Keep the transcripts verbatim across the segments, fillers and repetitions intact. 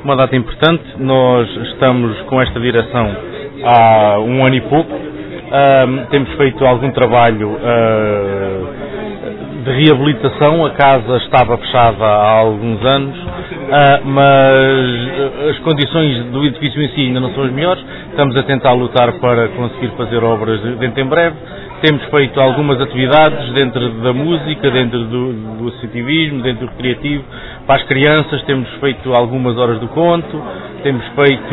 uma data importante. Nós estamos com esta direção há um ano e pouco. Uh, temos feito algum trabalho uh, de reabilitação. A casa estava fechada há alguns anos, uh, mas as condições do edifício em si ainda não são as melhores. Estamos a tentar lutar para conseguir fazer obras dentro em breve. Temos feito algumas atividades dentro da música, dentro do, do associativismo, dentro do recreativo, para as crianças. Temos feito algumas horas do conto, temos feito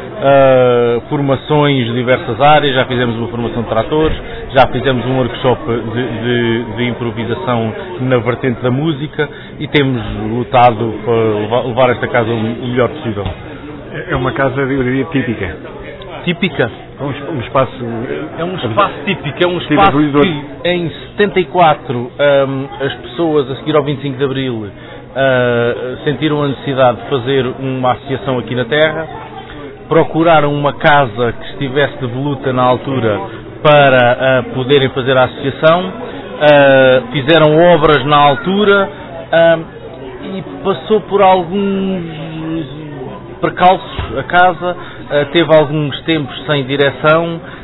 uh, formações de diversas áreas, já fizemos uma formação de tratores, já fizemos um workshop de, de, de improvisação na vertente da música e temos lutado para levar esta casa o melhor possível. É uma casa, eu diria, típica. Típica? Um, um espaço... É um espaço típico, é um espaço que em setenta e quatro um, as pessoas a seguir ao vinte e cinco de Abril uh, sentiram a necessidade de fazer uma associação aqui na Terra, procuraram uma casa que estivesse de voluta na altura para uh, poderem fazer a associação, uh, fizeram obras na altura uh, e passou por alguns percalços a casa. Uh, teve alguns tempos sem direção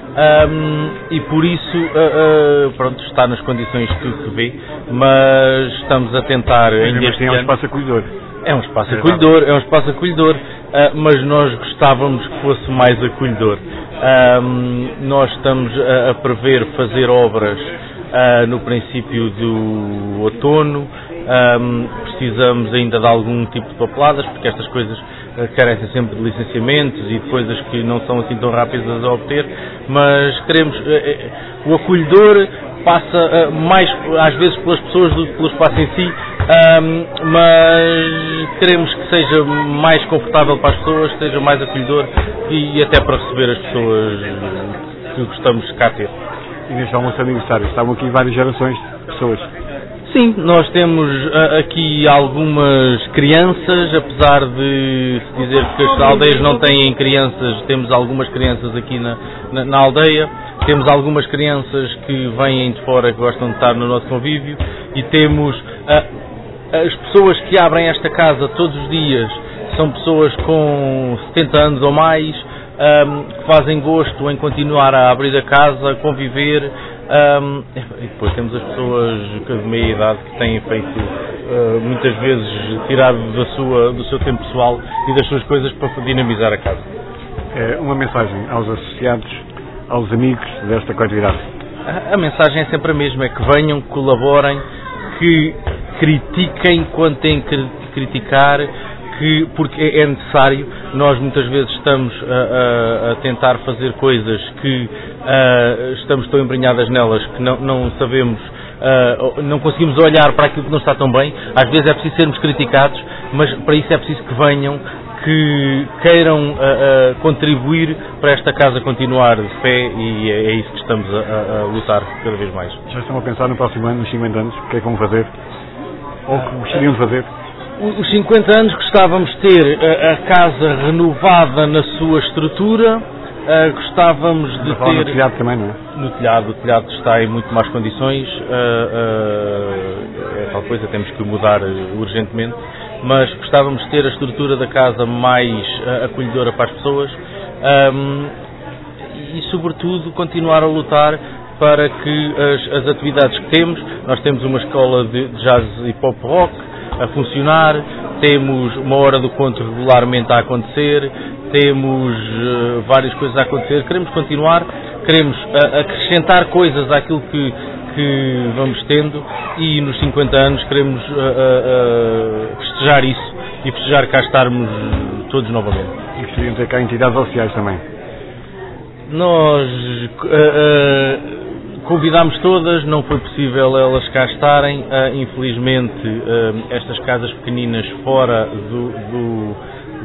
um, e por isso uh, uh, pronto, está nas condições que se vê, mas estamos a tentar ainda este é um ano. espaço acolhedor. É um espaço acolhedor, é um espaço acolhedor, uh, mas nós gostávamos que fosse mais acolhedor. Um, nós estamos a, a prever fazer obras uh, no princípio do outono. Um, precisamos ainda de algum tipo de papeladas, porque estas coisas uh, carecem sempre de licenciamentos e de coisas que não são assim tão rápidas a obter, mas queremos, uh, uh, o acolhedor passa uh, mais às vezes pelas pessoas do que pelo espaço em si, um, mas queremos que seja mais confortável para as pessoas, que seja mais acolhedor e, e até para receber as pessoas que gostamos de cá ter. E neste almoço aniversário estavam aqui várias gerações de pessoas. Sim, nós temos uh, aqui algumas crianças, apesar de se dizer que as aldeias não têm crianças, temos algumas crianças aqui na, na, na aldeia, temos algumas crianças que vêm de fora que gostam de estar no nosso convívio e temos uh, as pessoas que abrem esta casa todos os dias, são pessoas com setenta anos ou mais, um, que fazem gosto em continuar a abrir a casa, a conviver. Um, e depois temos as pessoas de meia idade que têm feito uh, muitas vezes tirado da sua, do seu tempo pessoal e das suas coisas para dinamizar a casa. É uma mensagem aos associados, aos amigos desta coletividade. A, a mensagem é sempre a mesma, é que venham, que colaborem, que critiquem quando têm que criticar, que, porque é necessário. Nós muitas vezes estamos a, a, a tentar fazer coisas que uh, estamos tão embrenhadas nelas que não, não sabemos, uh, não conseguimos olhar para aquilo que não está tão bem. Às vezes é preciso sermos criticados, mas para isso é preciso que venham, que queiram uh, uh, contribuir para esta casa continuar de pé e é, é isso que estamos a, a lutar cada vez mais. Já estão a pensar no próximo ano, nos cinquenta anos, o que é que vão fazer? Ou o que gostariam de fazer? Os cinquenta anos gostávamos de ter a, a casa renovada na sua estrutura, uh, gostávamos de Vou falar ter... no telhado também, não é? No telhado, o telhado está em muito más condições, uh, uh, é tal coisa, temos que mudar uh, urgentemente, mas gostávamos de ter a estrutura da casa mais uh, acolhedora para as pessoas um, e, sobretudo, continuar a lutar para que as, as atividades que temos, nós temos uma escola de, de jazz e pop rock a funcionar, temos uma hora do conto regularmente a acontecer, temos uh, várias coisas a acontecer, queremos continuar, queremos uh, acrescentar coisas àquilo que, que vamos tendo e nos cinquenta anos queremos uh, uh, uh, festejar isso e festejar cá estarmos todos novamente. E gostariam de ter cá entidades sociais também? Nós uh, uh, convidámos todas, não foi possível elas cá estarem, uh, infelizmente uh, estas casas pequeninas fora do, do,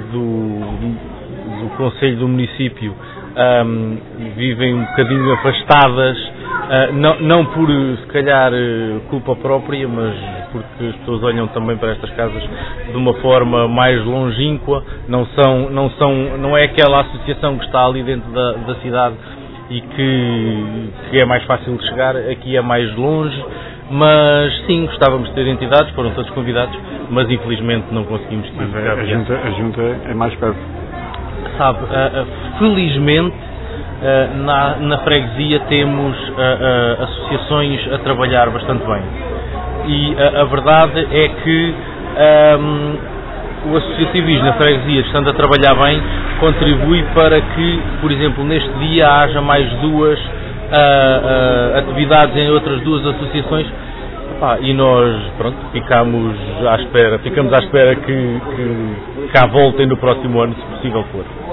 do, do concelho do município um, vivem um bocadinho afastadas, uh, não, não por se calhar culpa própria, mas porque as pessoas olham também para estas casas de uma forma mais longínqua, não, são, não, são, não é aquela associação que está ali dentro da, da cidade e que, que é mais fácil de chegar, aqui é mais longe, Mas sim, gostávamos de ter entidades, foram todos convidados, mas infelizmente não conseguimos ter. Mas a, a, junta, a junta é mais perto. Sabe, uh, uh, felizmente uh, na, na freguesia temos uh, uh, associações a trabalhar bastante bem. E uh, a verdade é que um, o associativismo na freguesia, estando a trabalhar bem, contribui para que, por exemplo, neste dia haja mais duas uh, uh, atividades em outras duas associações. Ah, e nós, pronto, ficamos à espera, ficamos à espera que, que cá voltem no próximo ano, se possível for.